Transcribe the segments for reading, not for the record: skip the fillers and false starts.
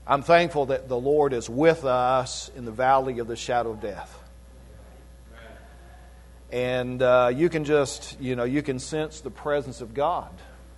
I'm thankful that the Lord is with us in the valley of the shadow of death. And you can just, you can sense the presence of God.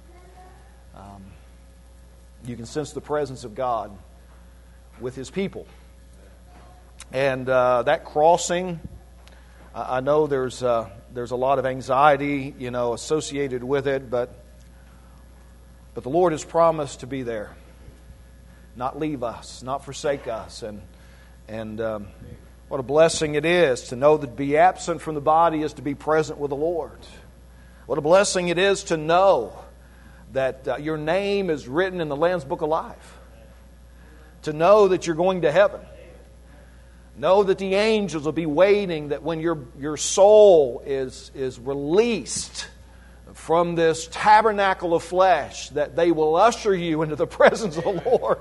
You can sense the presence of God with His people. And that crossing, I know there's a lot of anxiety, associated with it, but the Lord has promised to be there, not leave us, not forsake us, and what a blessing it is to know that to be absent from the body is to be present with the Lord. What a blessing it is to know that your name is written in the Lamb's Book of Life. To know that you're going to heaven. Know that the angels will be waiting, that when your soul is released from this tabernacle of flesh, that they will usher you into the presence of the Lord.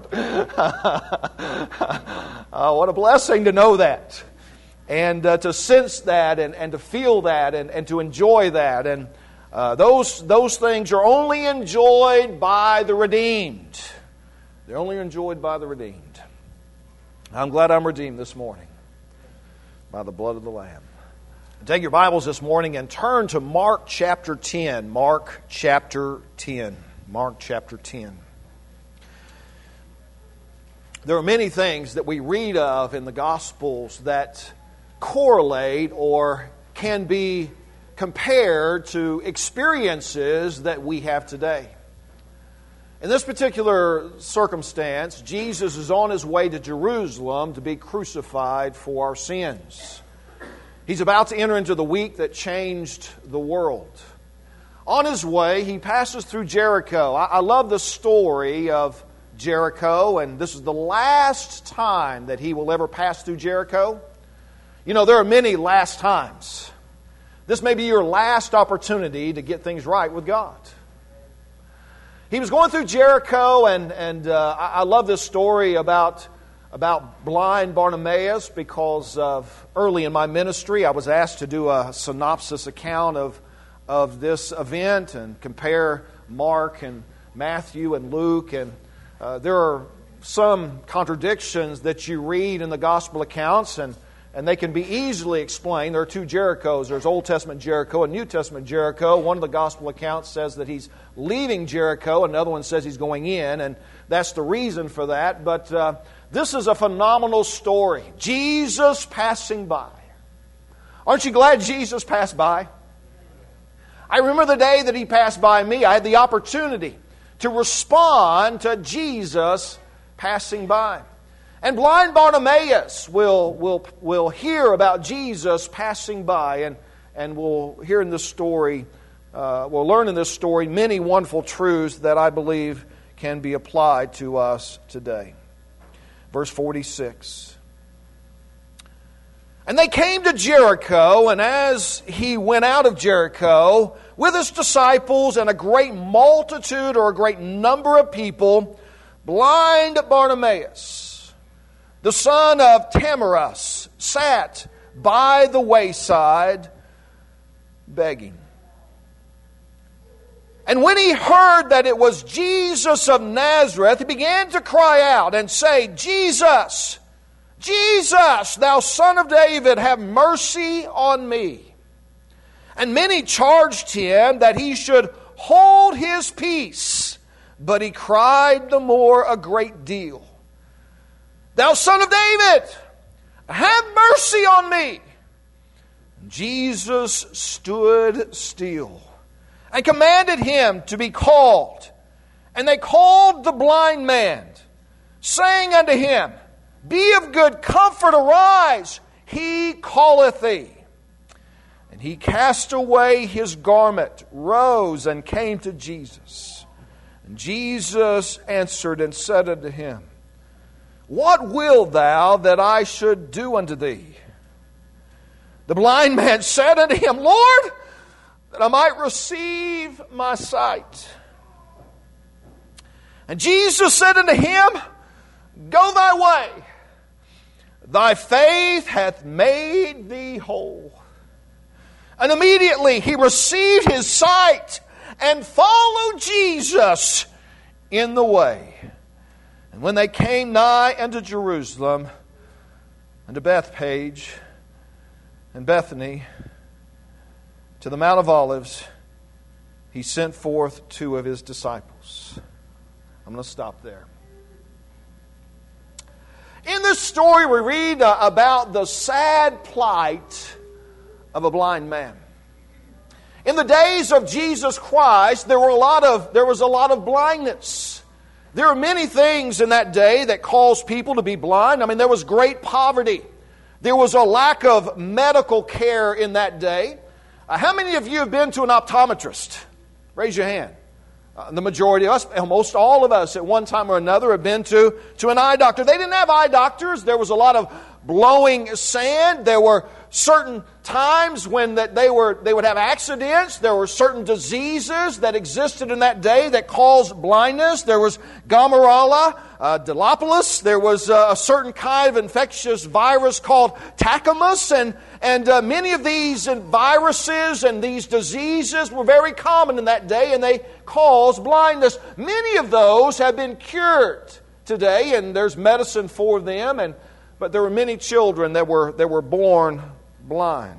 What a blessing to know that. And to sense that and to feel that and to enjoy that. And those things are only enjoyed by the redeemed. They're only enjoyed by the redeemed. I'm glad I'm redeemed this morning by the blood of the Lamb. Take your Bibles this morning and turn to Mark chapter 10. Mark chapter 10. Mark chapter 10. There are many things that we read of in the Gospels that correlate or can be compared to experiences that we have today. In this particular circumstance, Jesus is on His way to Jerusalem to be crucified for our sins. He's about to enter into the week that changed the world. On His way, He passes through Jericho. I love the story of Jericho, and this is the last time that He will ever pass through Jericho. There are many last times. This may be your last opportunity to get things right with God. He was going through Jericho, and I love this story about blind Bartimaeus because early in my ministry I was asked to do a synopsis account of this event and compare Mark and Matthew and Luke. And there are some contradictions that you read in the gospel accounts, and they can be easily explained. There are two Jerichos. There's Old Testament Jericho and New Testament Jericho. One of the gospel accounts says that he's leaving Jericho. Another one says he's going in, and that's the reason for that. But this is a phenomenal story. Jesus passing by. Aren't you glad Jesus passed by? I remember the day that He passed by me. I had the opportunity to respond to passing by. And blind Bartimaeus will hear about Jesus passing by, and we'll hear in this story, we'll learn in this story many wonderful truths that I believe can be applied to us today. Verse 46. And they came to Jericho, and as He went out of Jericho with His disciples and a great multitude or a great number of people, blind Bartimaeus, the son of Timaeus, sat by the wayside begging. And when he heard that it was Jesus of Nazareth, he began to cry out and say, Jesus, Jesus, thou son of David, have mercy on me. And many charged him that he should hold his peace, but he cried the more a great deal, Thou son of David, have mercy on me. Jesus stood still and commanded him to be called. And they called the blind man, saying unto him, Be of good comfort, arise, he calleth thee. And he cast away his garment, rose, and came to Jesus. And Jesus answered and said unto him, What wilt thou that I should do unto thee? The blind man said unto him, Lord, that I might receive my sight. And Jesus said unto him, Go thy way, thy faith hath made thee whole. And immediately he received his sight and followed Jesus in the way. And when they came nigh unto Jerusalem, unto Bethphage and Bethany, to the Mount of Olives, He sent forth 2 of His disciples. I'm going to stop there. In this story, we read about the sad plight of a blind man. In the days of Jesus Christ, there was a lot of blindness. There were many things in that day that caused people to be blind. I mean, there was great poverty. There was a lack of medical care in that day. How many of you have been to an optometrist? Raise your hand. The majority of us, almost all of us at one time or another have been to an eye doctor. They didn't have eye doctors. There was a lot of blowing sand. There were certain times when they would have accidents. There were certain diseases that existed in that day that caused blindness. There was Gomarala, Dilopoulos. There was a certain kind of infectious virus called Tachymus, and many of these viruses and these diseases were very common in that day, and they caused blindness. Many of those have been cured today, and there's medicine for them. But there were many children that were born blind.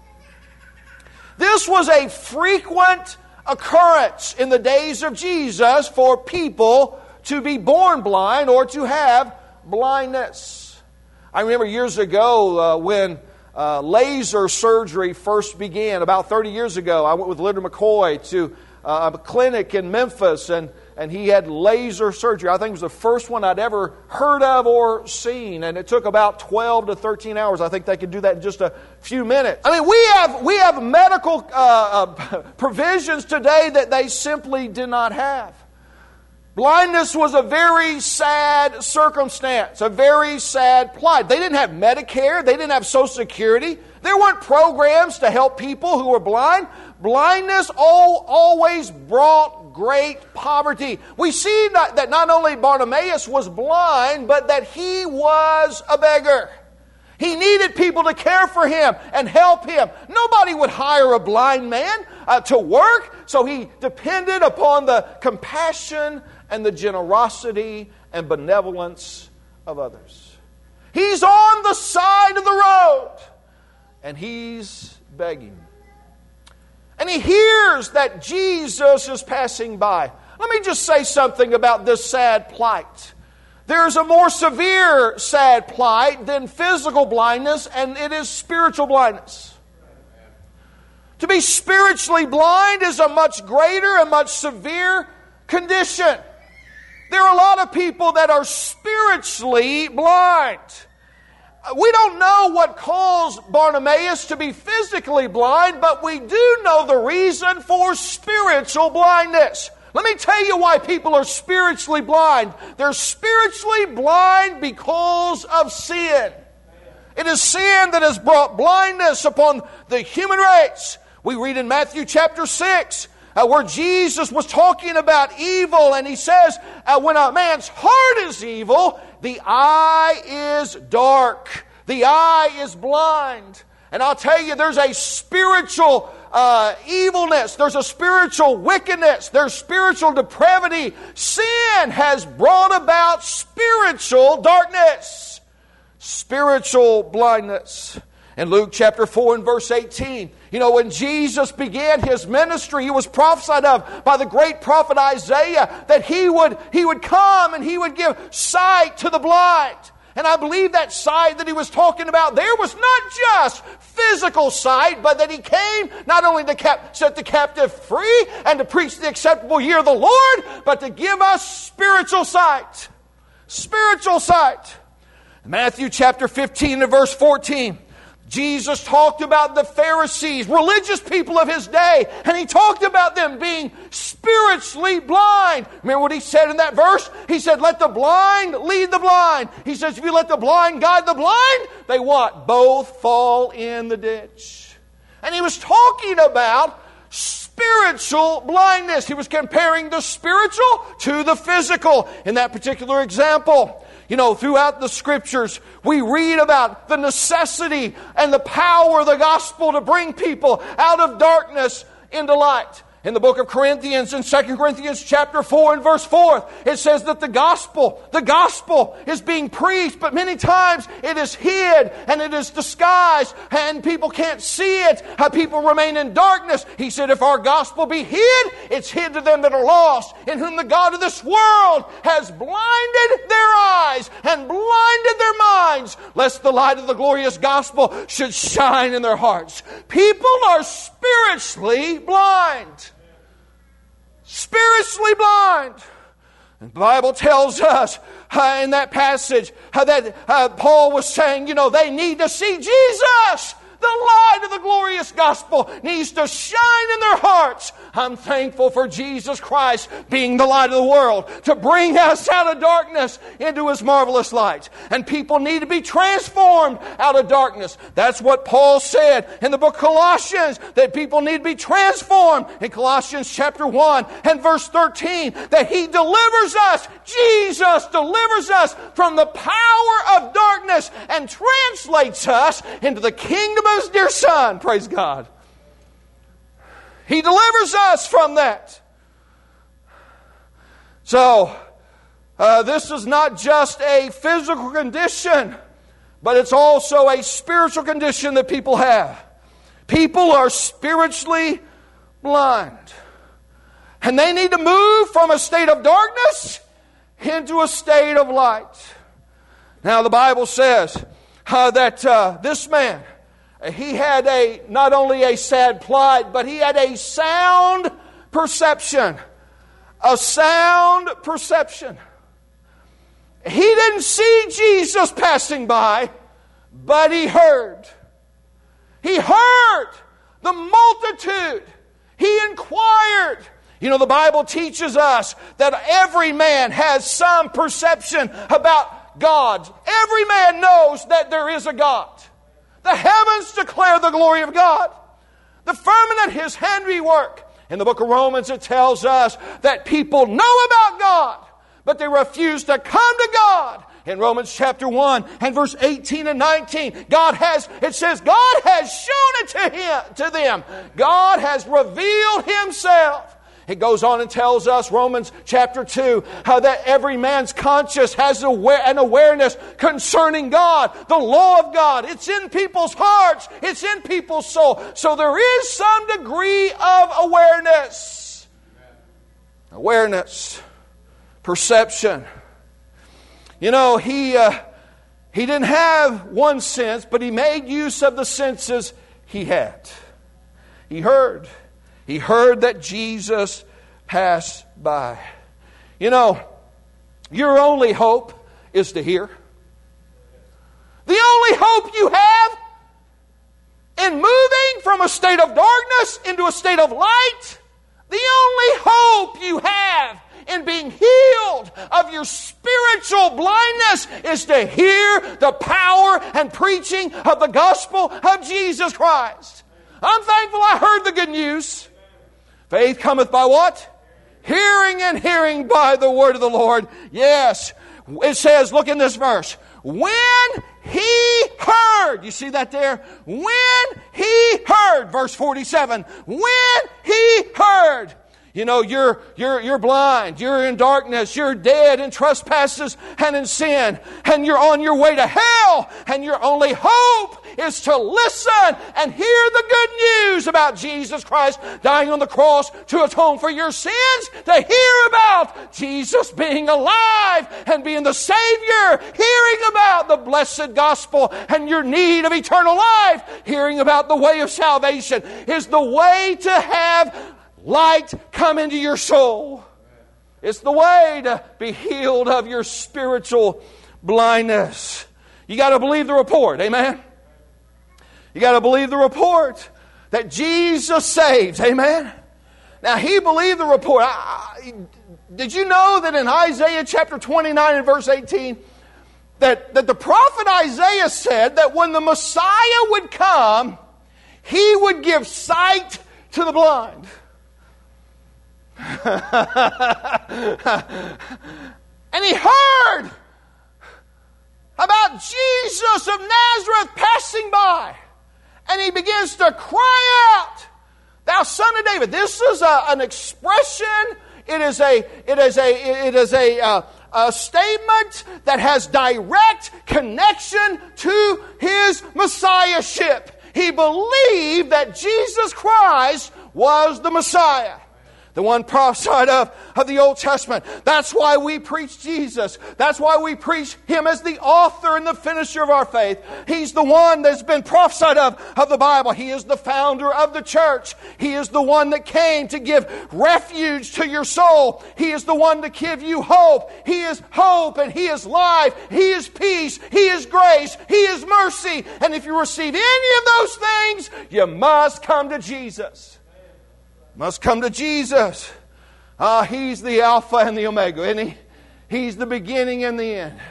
This was a frequent occurrence in the days of Jesus for people to be born blind or to have blindness. I remember years ago when laser surgery first began, about 30 years ago. I went with Leonard McCoy to a clinic in Memphis, and he had laser surgery. I think it was the first one I'd ever heard of or seen, and it took about 12 to 13 hours. I think they could do that in just a few minutes. I mean, we have medical provisions today that they simply did not have. Blindness was a very sad circumstance, a very sad plight. They didn't have Medicare. They didn't have Social Security. There weren't programs to help people who were blind. Blindness always brought great poverty. We see that not only Bartimaeus was blind, but that he was a beggar. He needed people to care for him and help him. Nobody would hire a blind man to work, so he depended upon the compassion and the generosity and benevolence of others. He's on the side of the road, and he's begging. And he hears that Jesus is passing by. Let me just say something about this sad plight. There's a more severe sad plight than physical blindness, and it is spiritual blindness. To be spiritually blind is a much greater and much severe condition. There are a lot of people that are spiritually blind. We don't know what caused Bartimaeus to be physically blind, but we do know the reason for spiritual blindness. Let me tell you why people are spiritually blind. They're spiritually blind because of sin. It is sin that has brought blindness upon the human race. We read in Matthew chapter 6 where Jesus was talking about evil, and He says, when a man's heart is evil, the eye is dark. The eye is blind. And I'll tell you, there's a spiritual evilness. There's a spiritual wickedness. There's spiritual depravity. Sin has brought about spiritual darkness. Spiritual blindness. In Luke chapter 4 and verse 18, when Jesus began His ministry, He was prophesied of by the great prophet Isaiah that He would come and He would give sight to the blind. And I believe that sight that He was talking about there was not just physical sight, but that He came not only to set the captive free and to preach the acceptable year of the Lord, but to give us spiritual sight. Spiritual sight. In Matthew chapter 15 and verse 14, Jesus talked about the Pharisees, religious people of His day, and He talked about them being spiritually blind. Remember what He said in that verse? He said, let the blind lead the blind. He says, if you let the blind guide the blind, they what? Both fall in the ditch. And He was talking about spiritual blindness. He was comparing the spiritual to the physical in that particular example. Throughout the Scriptures, we read about the necessity and the power of the gospel to bring people out of darkness into light. In the book of Corinthians, in 2 Corinthians chapter 4 and verse 4, it says that the gospel is being preached, but many times it is hid and it is disguised and people can't see it. People remain in darkness. He said, if our gospel be hid, it's hid to them that are lost, in whom the God of this world has blinded their eyes and blinded their minds, lest the light of the glorious gospel should shine in their hearts. People are spiritually blind. Spiritually blind. And the Bible tells us in that passage that Paul was saying, they need to see Jesus. The light of the glorious gospel needs to shine in their hearts. I'm thankful for Jesus Christ being the light of the world to bring us out of darkness into His marvelous light. And people need to be transformed out of darkness. That's what Paul said in the book of Colossians, that people need to be transformed. In Colossians chapter 1 and verse 13, that He delivers us, Jesus delivers us from the power of darkness and translates us into the kingdom of His dear Son. Praise God. He delivers us from that. So, this is not just a physical condition, but it's also a spiritual condition that people have. People are spiritually blind. And they need to move from a state of darkness into a state of light. Now, the Bible says that this man, he had not only a sad plight, but he had a sound perception. A sound perception. He didn't see Jesus passing by, but he heard. He heard the multitude. He inquired. The Bible teaches us that every man has some perception about God. Every man knows that there is a God. The heavens declare the glory of God. The firmament His handiwork. In the book of Romans it tells us that people know about God, but they refuse to come to God. In Romans chapter 1 and verse 18 and 19, it says God has shown it to them. God has revealed Himself. It goes on and tells us, Romans chapter 2, how that every man's conscience has an awareness concerning God, the law of God. It's in people's hearts. It's in people's soul. So there is some degree of awareness. Awareness. Perception. He didn't have one sense, but he made use of the senses he had. He heard. He heard that Jesus passed by. Your only hope is to hear. The only hope you have in moving from a state of darkness into a state of light, the only hope you have in being healed of your spiritual blindness is to hear the power and preaching of the gospel of Jesus Christ. I'm thankful I heard the good news. Faith cometh by what? Hearing, and hearing by the word of the Lord. Yes. It says, look in this verse. When he heard, you see that there? When he heard, verse 47. When he heard. You're blind, you're in darkness, you're dead in trespasses and in sin, and you're on your way to hell, and your only hope is to listen and hear the good news about Jesus Christ dying on the cross to atone for your sins, to hear about Jesus being alive and being the Savior, hearing about the blessed gospel and your need of eternal life, hearing about the way of salvation is the way to have light come into your soul. It's the way to be healed of your spiritual blindness. You got to believe the report. Amen? You got to believe the report that Jesus saves. Amen? Now, he believed the report. Did you know that in Isaiah chapter 29 and verse 18, that the prophet Isaiah said that when the Messiah would come, he would give sight to the blind. And he heard about Jesus of Nazareth passing by. And he begins to cry out Thou son of David. This is an expression. It is a statement that has direct connection to His Messiahship. He believed that Jesus Christ was the Messiah, the one prophesied of the Old Testament. That's why we preach Jesus. That's why we preach Him as the author and the finisher of our faith. He's the one that's been prophesied of the Bible. He is the founder of the church. He is the one that came to give refuge to your soul. He is the one to give you hope. He is hope and He is life. He is peace. He is grace. He is mercy. And if you receive any of those things, you must come to Jesus. Must come to Jesus. He's the Alpha and the Omega, isn't He? He's the beginning and the end.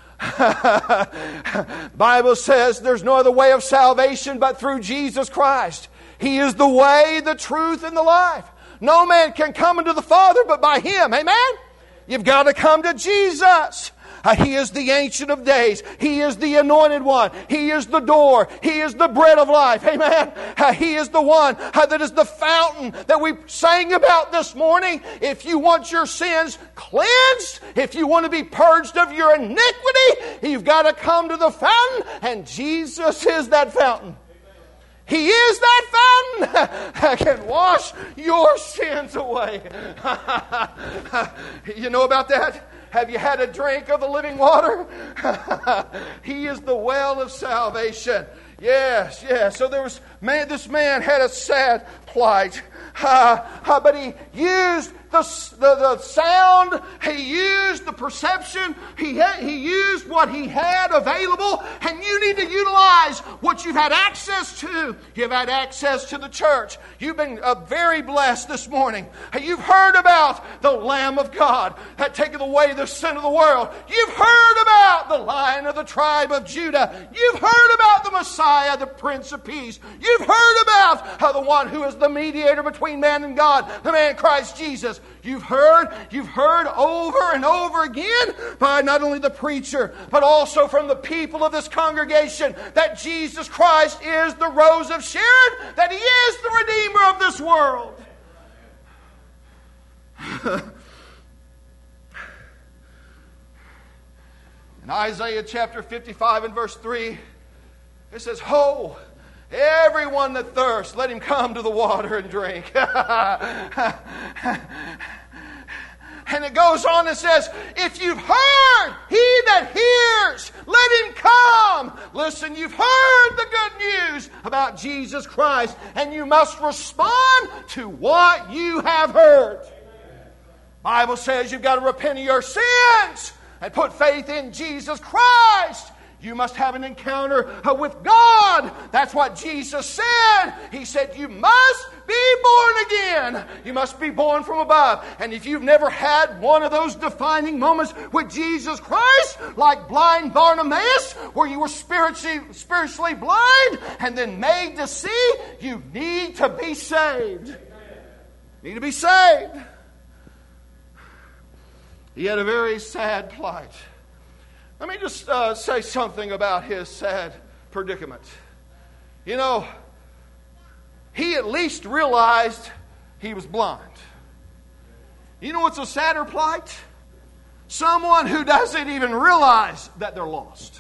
Bible says there's no other way of salvation but through Jesus Christ. He is the way, the truth, and the life. No man can come unto the Father but by Him. Amen? You've got to come to Jesus. He is the Ancient of Days. He is the Anointed One. He is the door. He is the bread of life. Amen. He is the one that is the fountain that we sang about this morning. If you want your sins cleansed, if you want to be purged of your iniquity, you've got to come to the fountain, and Jesus is that fountain. He is that fountain that can wash your sins away. You know about that? Have you had a drink of the living water? He is the well of salvation. Yes, yes. So this man had a sad plight. But he used the sound, he used the perception, he used what he had available, and you need to utilize what you've had access to. You've had access to the church. You've been very blessed this morning. You've heard about the Lamb of God that taketh away the sin of the world. You've heard about the Lion of the tribe of Judah. You've heard about the Messiah, the Prince of Peace. You've heard about the one who is the mediator between man and God, the man Christ Jesus. You've heard over and over again by not only the preacher, but also from the people of this congregation that Jesus Christ is the Rose of Sharon, that He is the Redeemer of this world. In Isaiah chapter 55 and verse 3, it says, "Ho, everyone that thirsts, let him come to the water and drink." And it goes on and says, "If you've heard, he that hears, let him come." Listen, you've heard the good news about Jesus Christ, and you must respond to what you have heard. Bible says you've got to repent of your sins and put faith in Jesus Christ. You must have an encounter with God. That's what Jesus said. He said, you must be born again. You must be born from above. And if you've never had one of those defining moments with Jesus Christ, like blind Bartimaeus, where you were spiritually blind and then made to see, you need to be saved. You need to be saved. He had a very sad plight. Let me just say something about his sad predicament. You know, he at least realized he was blind. You know what's a sadder plight? Someone who doesn't even realize that they're lost.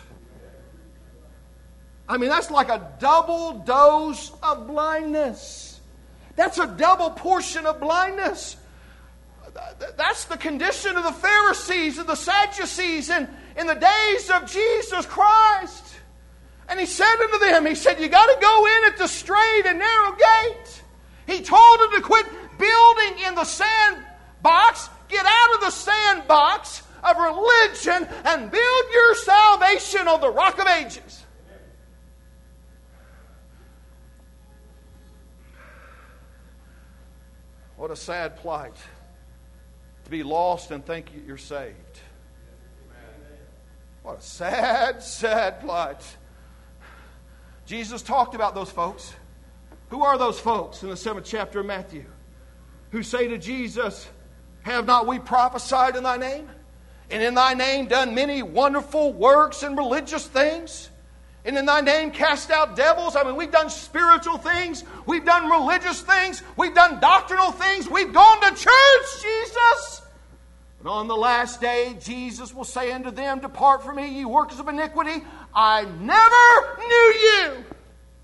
I mean, that's like a double dose of blindness. That's a double portion of blindness. That's the condition of the Pharisees and the Sadducees in the days of Jesus Christ. And He said unto them, He said, you got to go in at the straight and narrow gate. He told them to quit building in the sandbox. Get out of the sandbox of religion and build your salvation on the Rock of Ages. What a sad plight. To be lost and think you're saved. What a sad, sad plight. Jesus talked about those folks. Who are those folks in the 7th chapter of Matthew? Who say to Jesus, have not we prophesied in Thy name? And in Thy name done many wonderful works and religious things? And in thy name cast out devils. I mean, we've done spiritual things. We've done religious things. We've done doctrinal things. We've gone to church, Jesus. But on the last day, Jesus will say unto them, Depart from me, ye workers of iniquity. I never knew you.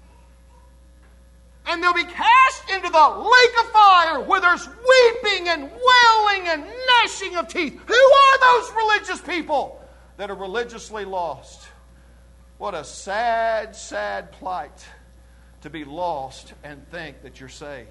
And they'll be cast into the lake of fire where there's weeping and wailing and gnashing of teeth. Who are those religious people that are religiously lost? What a sad, sad plight to be lost and think that you're saved.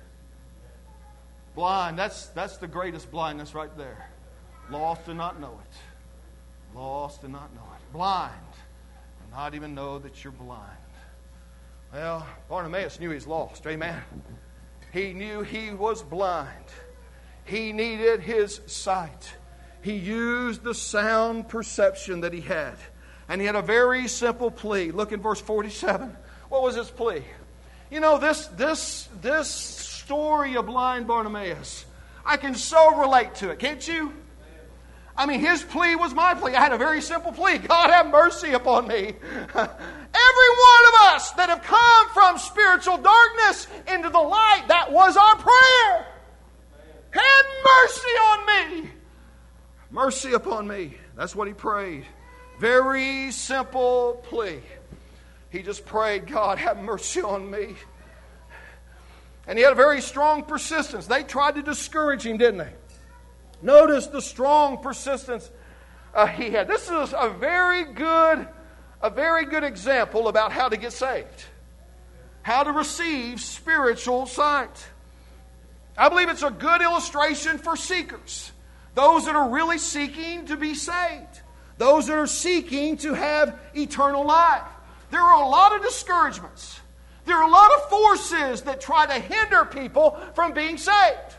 Blind, that's the greatest blindness right there. Lost and not know it. Lost and not know it. Blind and not even know that you're blind. Well, Bartimaeus knew he's lost. Amen. He knew he was blind. He needed his sight. He used the sound perception that he had. And he had a very simple plea. Look in verse 47. What was his plea? You know, this story of blind Bartimaeus, I can so relate to it, can't you? I mean, his plea was my plea. I had a very simple plea. God, have mercy upon me. Every one of us that have come from spiritual darkness into the light, that was our prayer. Have mercy on me. Mercy upon me. That's what he prayed. Very simple plea. He just prayed, God, have mercy on me. And he had a very strong persistence. They tried to discourage him, didn't they? Notice the strong persistence he had. This is a very good example about how to get saved. How to receive spiritual sight. I believe it's a good illustration for seekers. Those that are really seeking to be saved. Those that are seeking to have eternal life. There are a lot of discouragements. There are a lot of forces that try to hinder people from being saved.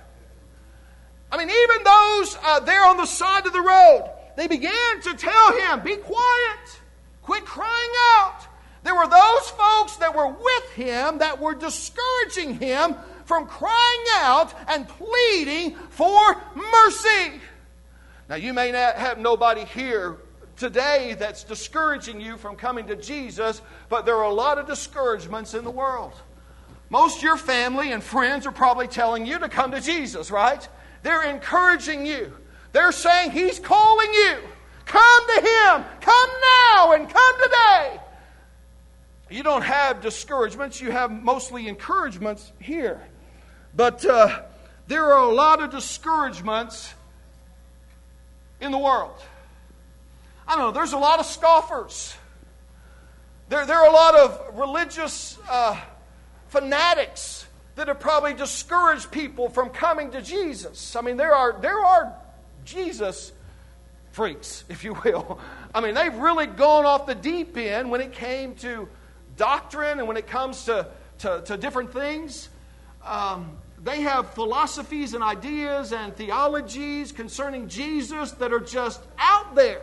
I mean, even those there on the side of the road, they began to tell him, be quiet, quit crying out. There were those folks that were with him that were discouraging him from crying out and pleading for mercy. Now, you may not have nobody here today that's discouraging you from coming to Jesus, but there are a lot of discouragements in the world. Most of your family and friends are probably telling you to come to Jesus, right? They're encouraging you. They're saying He's calling you. Come to Him. Come now and come today. You don't have discouragements. You have mostly encouragements here. But there are a lot of discouragements in the world. I don't know. There's a lot of scoffers. There are a lot of religious fanatics that have probably discouraged people from coming to Jesus. I mean, there are Jesus freaks, if you will. I mean, they've really gone off the deep end when it came to doctrine and when it comes to different things. They have philosophies and ideas and theologies concerning Jesus that are just out there.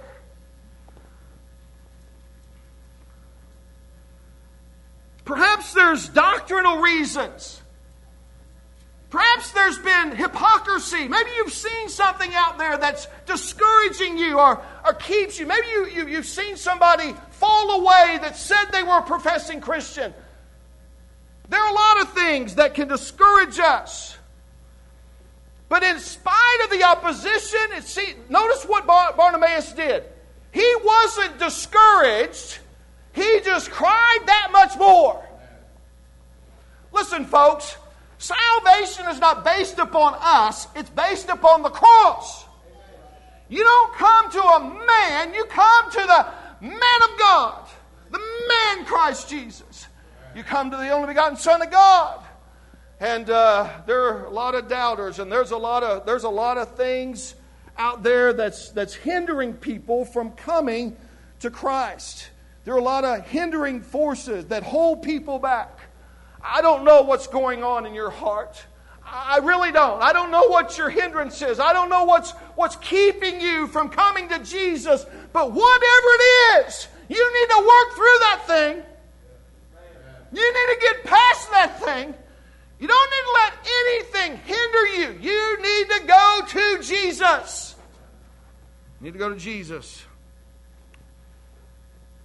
Perhaps there's doctrinal reasons. Perhaps there's been hypocrisy. Maybe you've seen something out there that's discouraging you or keeps you. Maybe you've seen somebody fall away that said they were a professing Christian. There are a lot of things that can discourage us. But in spite of the opposition, notice what Bartimaeus did. He wasn't discouraged. He just cried that much more. Listen, folks. Salvation is not based upon us. It's based upon the cross. You don't come to a man. You come to the man of God. The man Christ Jesus. You come to the only begotten Son of God. And there are a lot of doubters. And there's a lot of things out there that's hindering people from coming to Christ. There are a lot of hindering forces that hold people back. I don't know what's going on in your heart. I really don't. I don't know what your hindrance is. I don't know what's keeping you from coming to Jesus. But whatever it is, you need to work through that thing. You need to get past that thing. You don't need to let anything hinder you. You need to go to Jesus. You need to go to Jesus.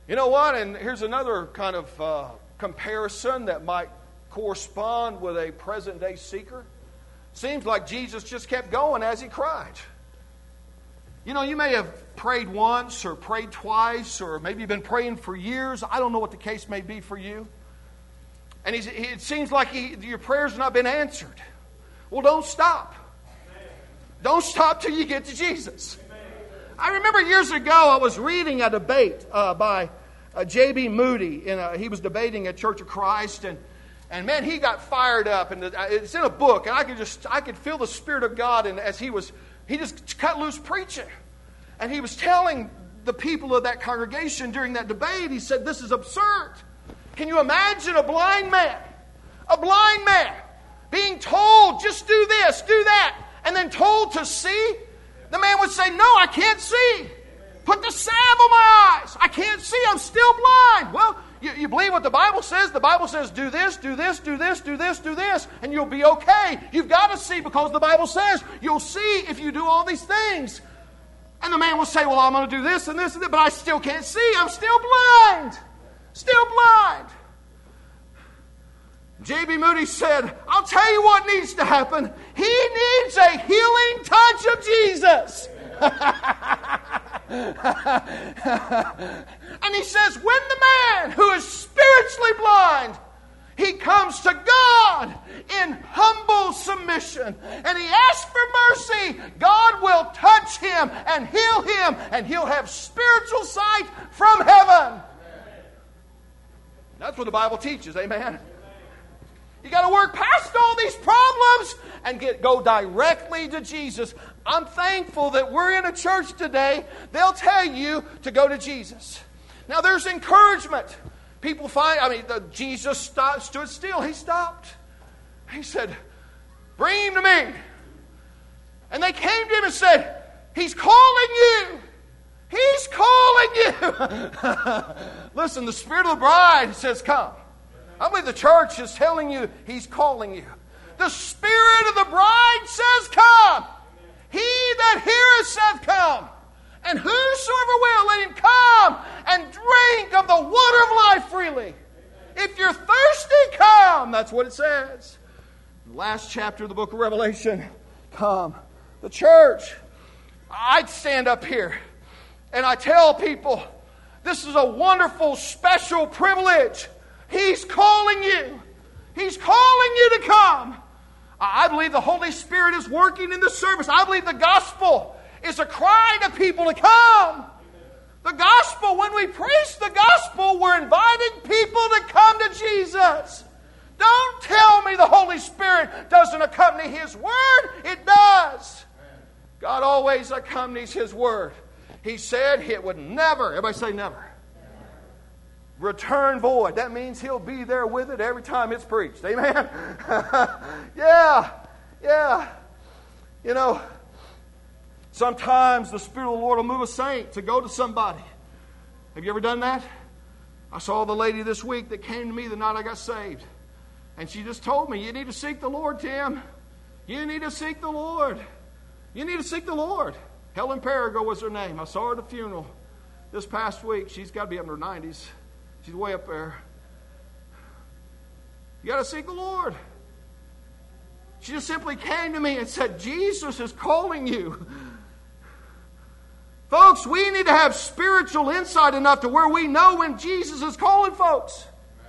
You know what? And here's another kind of comparison that might correspond with a present-day seeker. Seems like Jesus just kept going as he cried. You know, you may have prayed once or prayed twice, or maybe you've been praying for years. I don't know what the case may be for you. And it seems like your prayers have not been answered. Well, don't stop. Don't stop till you get to Jesus. I remember years ago I was reading a debate by J.B. Moody. He was debating at Church of Christ, and man, he got fired up. And it's in a book, and I could feel the Spirit of God. And as he just cut loose preaching, and he was telling the people of that congregation during that debate, he said, "This is absurd. Can you imagine a blind man being told, just do this, do that, and then told to see?" The man would say, "No, I can't see. Put the salve on my eyes. I can't see. I'm still blind." Well, you believe what the Bible says? The Bible says, do this, do this, do this, do this, do this, and you'll be okay. You've got to see because the Bible says you'll see if you do all these things. And the man will say, "Well, I'm going to do this and this and that, but I still can't see. I'm still blind. Still blind." J.B. Moody said, "I'll tell you what needs to happen. He needs a healing touch of Jesus." And he says, when the man who is spiritually blind, he comes to God in humble submission, and he asks for mercy, God will touch him and heal him, and he'll have spiritual sight from heaven. That's what the Bible teaches, amen? You got to work past all these problems and go directly to Jesus. I'm thankful that we're in a church today. They'll tell you to go to Jesus. Now there's encouragement. People Jesus stood still. He stopped. He said, "Bring him to me." And they came to him and said, "He's calling you. He's calling you." Listen, the Spirit of the bride says, "Come." I believe the church is telling you He's calling you. The Spirit of the bride says, "Come." He that heareth saith, "Come." And whosoever will, let him come and drink of the water of life freely. If you're thirsty, come. That's what it says. The last chapter of the book of Revelation, come. The church, I'd stand up here and I tell people, this is a wonderful, special privilege. He's calling you. He's calling you to come. I believe the Holy Spirit is working in the service. I believe the gospel is a cry to people to come. The gospel, when we preach the gospel, we're inviting people to come to Jesus. Don't tell me the Holy Spirit doesn't accompany His Word. It does. God always accompanies His Word. He said it would never, everybody say never, return void. That means He'll be there with it every time it's preached. Amen? Yeah. You know, sometimes the Spirit of the Lord will move a saint to go to somebody. Have you ever done that? I saw the lady this week that came to me the night I got saved. And she just told me, you need to seek the Lord, Tim. You need to seek the Lord. You need to seek the Lord. Helen Perigo was her name. I saw her at a funeral this past week. She's got to be up in her 90s. She's way up there. You got to seek the Lord. She just simply came to me and said, Jesus is calling you. Folks, we need to have spiritual insight enough to where we know when Jesus is calling folks.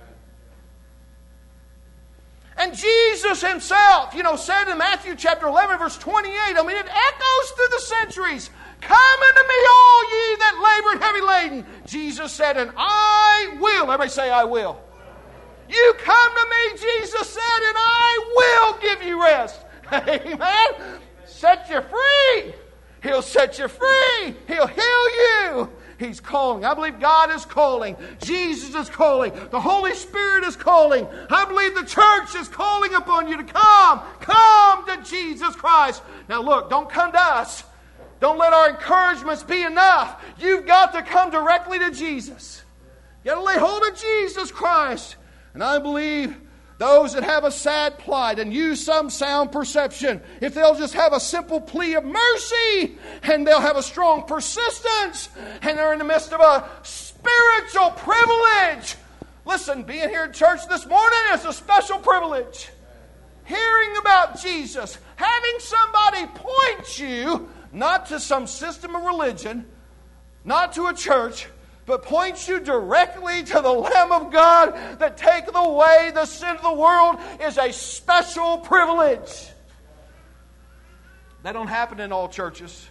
And Jesus Himself, said in Matthew chapter 11, verse 28, it echoes through the centuries. Come unto me, all ye that labor and heavy laden. Jesus said, and I will. Everybody say, I will. You come to me, Jesus said, and I will give you rest. Amen. Set you free. He'll set you free. He'll heal you. He's calling. I believe God is calling. Jesus is calling. The Holy Spirit is calling. I believe the church is calling upon you to come. Come to Jesus Christ. Now look, don't come to us. Don't let our encouragements be enough. You've got to come directly to Jesus. You've got to lay hold of Jesus Christ. And I believe those that have a sad plight and use some sound perception, if they'll just have a simple plea of mercy, and they'll have a strong persistence, and they're in the midst of a spiritual privilege. Listen, being here at church this morning is a special privilege. Hearing about Jesus, having somebody point you, not to some system of religion, not to a church, but points you directly to the Lamb of God that taketh away the sin of the world, is a special privilege. That don't happen in all churches.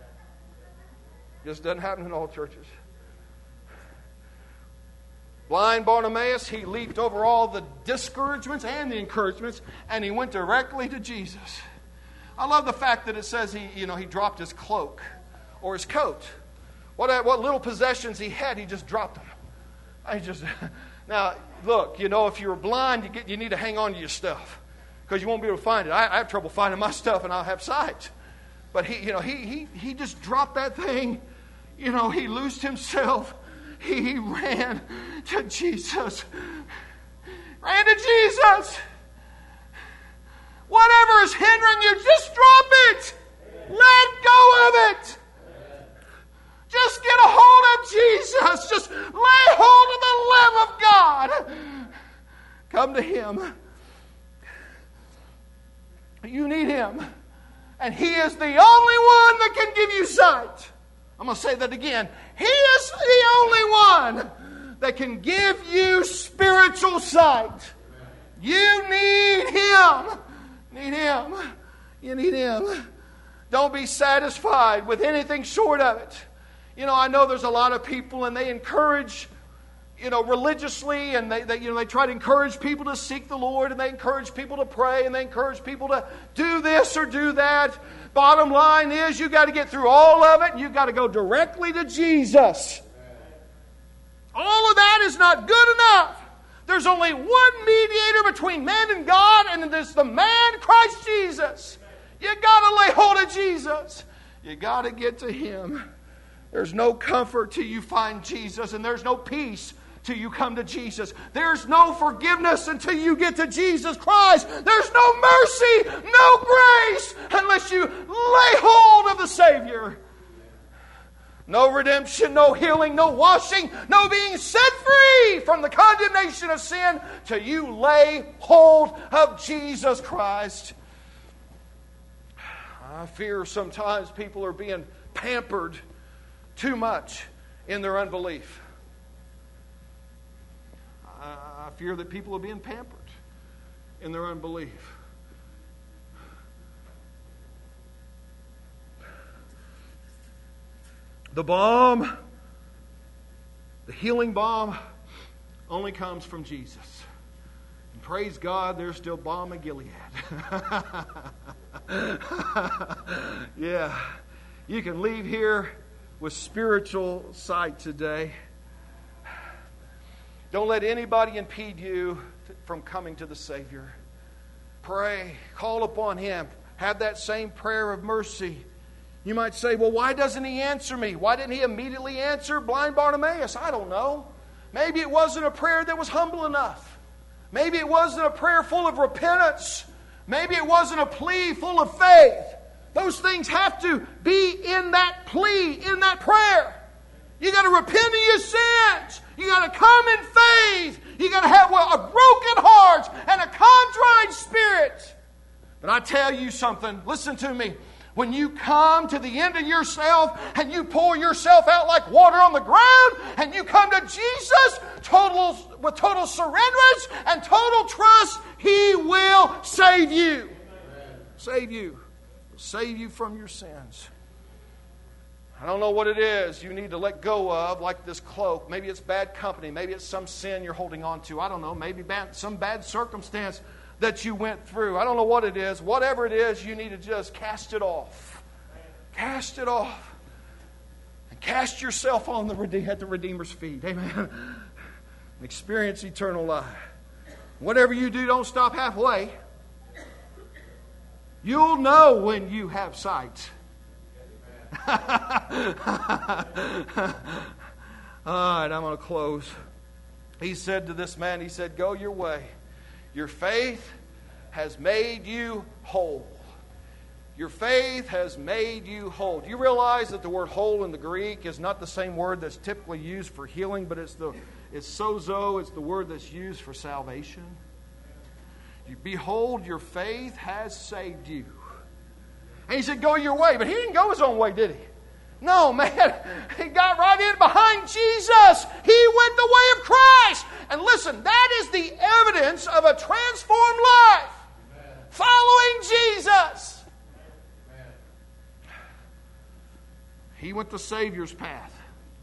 Just doesn't happen in all churches. Blind Bartimaeus, he leaped over all the discouragements and the encouragements, and he went directly to Jesus. I love the fact that it says he dropped his cloak or his coat. What little possessions he had, he just dropped them. Now, look, if you're blind, you need to hang on to your stuff because you won't be able to find it. I have trouble finding my stuff, and I'll have sight. But he just dropped that thing. He loosed himself. He ran to Jesus. Ran to Jesus. Whatever is hindering you, just drop it. Let go of it. Just get a hold of Jesus. Just lay hold of the Lamb of God. Come to Him. You need Him. And He is the only one that can give you sight. I'm going to say that again. He is the only one that can give you spiritual sight. You need Him. Need Him. You need Him. Don't be satisfied with anything short of it. I know there's a lot of people and they encourage, religiously, and they try to encourage people to seek the Lord, and they encourage people to pray, and they encourage people to do this or do that. Bottom line is, you got to get through all of it, and you got to go directly to Jesus. All of that is not good enough. There's only one mediator between man and God, and it is the man Christ Jesus. You got to lay hold of Jesus. You got to get to Him. There's no comfort till you find Jesus, and there's no peace till you come to Jesus. There's no forgiveness until you get to Jesus Christ. There's no mercy, no grace, unless you lay hold of the Savior. No redemption, no healing, no washing, no being set free from the condemnation of sin till you lay hold of Jesus Christ. I fear sometimes people are being pampered too much in their unbelief. I fear that people are being pampered in their unbelief. The balm, the healing balm, only comes from Jesus. And praise God, there's still balm of Gilead. Yeah, you can leave here with spiritual sight today. Don't let anybody impede you from coming to the Savior. Pray, call upon Him. Have that same prayer of mercy. You might say, well, why doesn't He answer me? Why didn't He immediately answer blind Bartimaeus? I don't know. Maybe it wasn't a prayer that was humble enough. Maybe it wasn't a prayer full of repentance. Maybe it wasn't a plea full of faith. Those things have to be in that plea, in that prayer. You got to repent of your sins. You got to come in faith. You got to have a broken heart and a contrite spirit. But I tell you something, listen to me. When you come to the end of yourself and you pour yourself out like water on the ground and you come to Jesus with total surrenderance and total trust, He will save you. Amen. Save you. Save you from your sins. I don't know what it is you need to let go of, like this cloak. Maybe it's bad company. Maybe it's some sin you're holding on to. I don't know. Maybe some bad circumstance that you went through. I don't know what it is. Whatever it is, you need to just cast it off. Cast it off. And cast yourself on at the Redeemer's feet. Amen. And experience eternal life. Whatever you do, don't stop halfway. You'll know when you have sight. All right, I'm going to close. He said to this man, he said, go your way. Your faith has made you whole. Your faith has made you whole. Do you realize that the word whole in the Greek is not the same word that's typically used for healing, but it's sozo, it's the word that's used for salvation? Behold, your faith has saved you. And he said, go your way. But he didn't go his own way, did he? No, man. He got right in behind Jesus. He went the way of Christ. And listen, that is the evidence of a transformed life. Amen. Following Jesus. Amen. He went the Savior's path.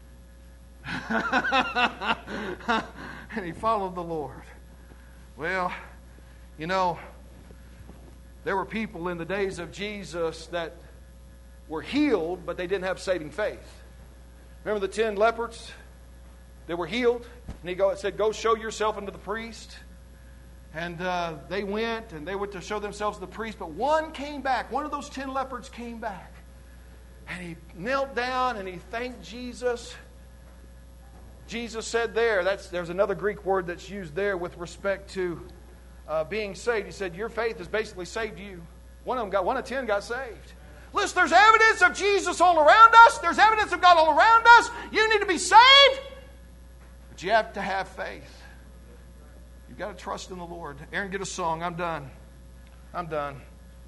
And he followed the Lord. Well, you know, there were people in the days of Jesus that were healed, but they didn't have saving faith. Remember the 10 lepers? They were healed. And he said, go show yourself unto the priest. And they went to show themselves to the priest. But one came back. One of those 10 lepers came back. And he knelt down and he thanked Jesus. Jesus said there's another Greek word that's used there with respect to being saved. He said, your faith has basically saved you. One of 10 got saved. Listen, there's evidence of Jesus all around us. There's evidence of God all around us. You need to be saved. But you have to have faith. You've got to trust in the Lord. Aaron, get a song. I'm done.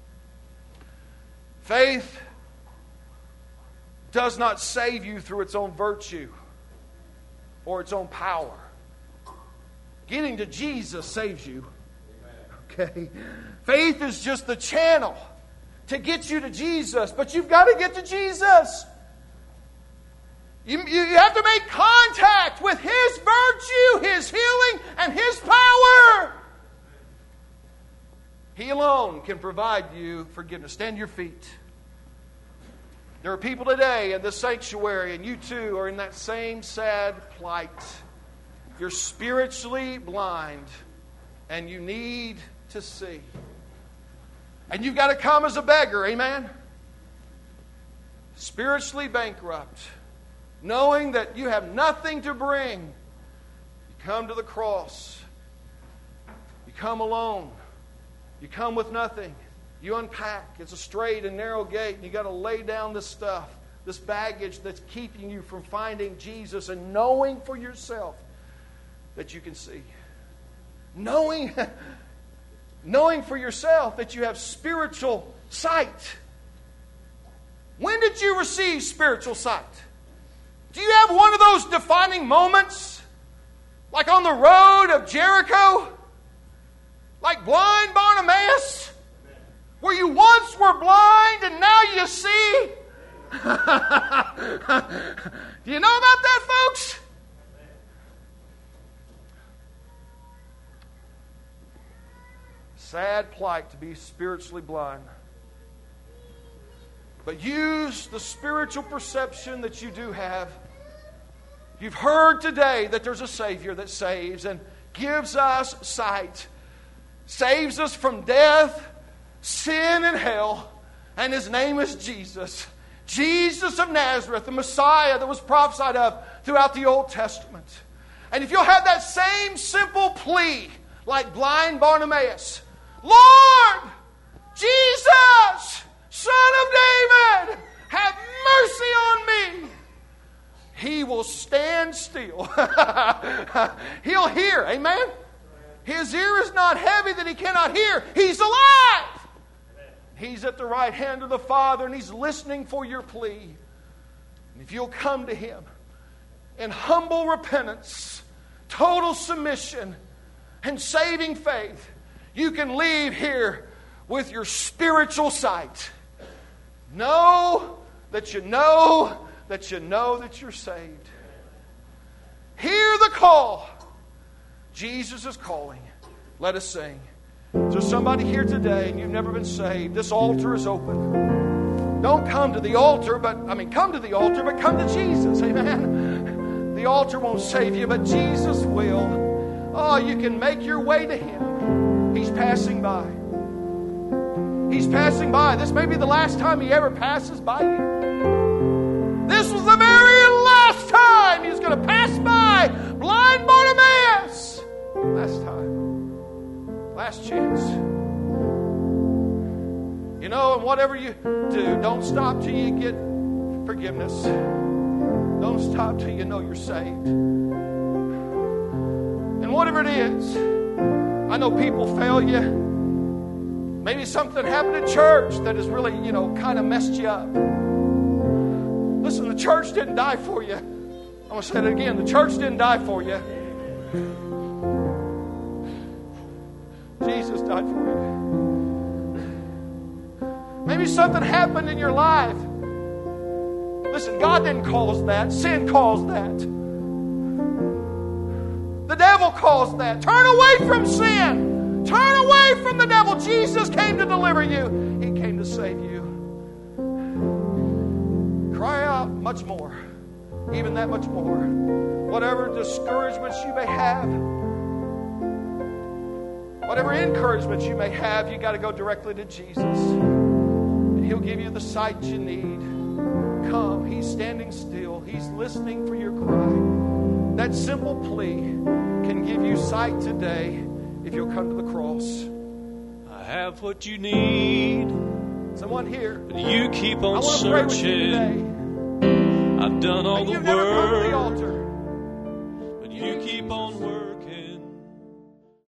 Faith does not save you through its own virtue or its own power. Getting to Jesus saves you. Okay? Faith is just the channel to get you to Jesus. But you've got to get to Jesus. You have to make contact with His virtue, His healing, and His power. He alone can provide you forgiveness. Stand to your feet. There are people today in this sanctuary, and you too are in that same sad plight. You're spiritually blind, and you need to see. And you've got to come as a beggar, amen? Spiritually bankrupt, knowing that you have nothing to bring. You come to the cross. You come alone. You come with nothing. You unpack. It's a straight and narrow gate, and you got to lay down this stuff, this baggage that's keeping you from finding Jesus and knowing for yourself that you can see. Knowing for yourself that you have spiritual sight. When did you receive spiritual sight? Do you have one of those defining moments? Like on the road of Jericho? Like blind Bartimaeus? Where you once were blind and now you see? Do you know about that, folks? Sad plight to be spiritually blind. But use the spiritual perception that you do have. You've heard today that there's a Savior that saves and gives us sight. Saves us from death, sin, and hell. And His name is Jesus. Jesus of Nazareth, the Messiah that was prophesied of throughout the Old Testament. And if you'll have that same simple plea like blind Bartimaeus, Lord, Jesus, Son of David, have mercy on me. He will stand still. He'll hear. Amen? His ear is not heavy that He cannot hear. He's alive. He's at the right hand of the Father, and He's listening for your plea. And if you'll come to Him in humble repentance, total submission, and saving faith, you can leave here with your spiritual sight. Know that you know that you know that you're saved. Hear the call. Jesus is calling. Let us sing. Is there somebody here today and you've never been saved? This altar is open. Don't come to the altar, come to the altar, but come to Jesus. Amen. The altar won't save you, but Jesus will. Oh, you can make your way to Him. He's passing by. He's passing by. This may be the last time He ever passes by you. This was the very last time He was going to pass by blind Bartimaeus. Last time. Last chance. You know, and whatever you do, don't stop till you get forgiveness. Don't stop till you know you're saved. And whatever it is, I know people fail you. Maybe something happened at church that has really, kind of messed you up. Listen, the church didn't die for you. I'm going to say it again. The church didn't die for you. Jesus died for you. Maybe something happened in your life. Listen, God didn't cause that. Sin caused that. The devil caused that. Turn away from sin. Turn away from the devil. Jesus came to deliver you. He came to save you. Cry out much more. Even that much more. Whatever discouragements you may have, whatever encouragements you may have, you got to go directly to Jesus. And He'll give you the sight you need. Come. He's standing still. He's listening for your cry. That simple plea can give you sight today if you'll come to the cross. I have what you need. Someone here. But you keep on I want to pray with you searching. today. I've done all And the you've never come to the work. altar. But you keep on working.